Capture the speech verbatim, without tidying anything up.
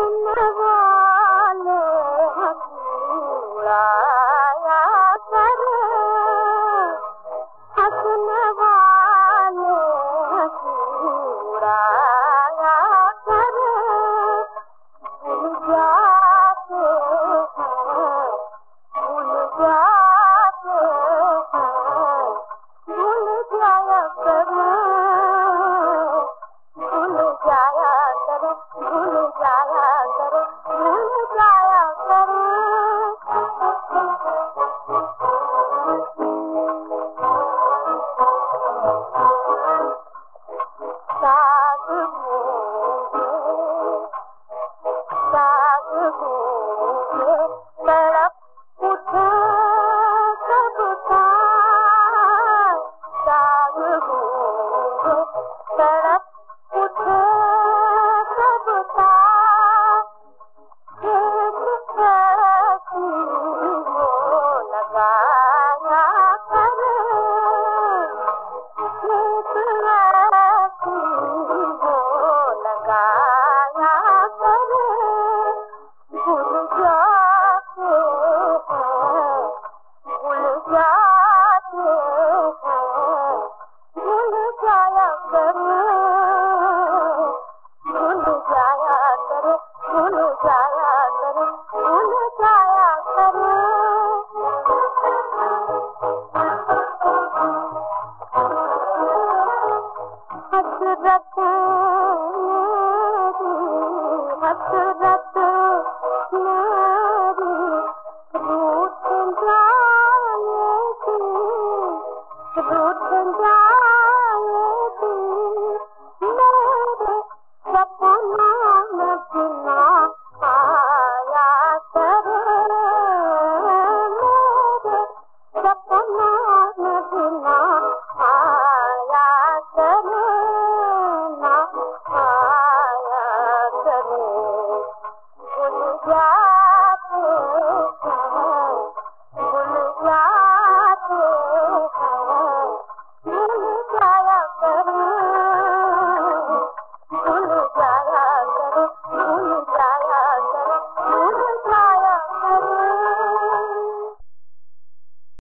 हंसने वाले उड़ाया कर, हंसने वाले उड़ाया कर, भूल जाते हैं, भूल जाते हैं, भूल जाया कर, भूल जाया कर, भूल जाया कर, भूल जाया कर। साग भूखे, साग भूखे तड़प उठे सब तार, साग भूखे तड़प उठे सब तार, खेत कैसी वो लगाया कर, खेत ऐसी वो लगाया कर, भूल जाते हैं, भूल जाते हैं, भूल जाया कर, भूल जाया कर, भूल जाया कर, भूल जाया कर। हसरत मेरी हसरत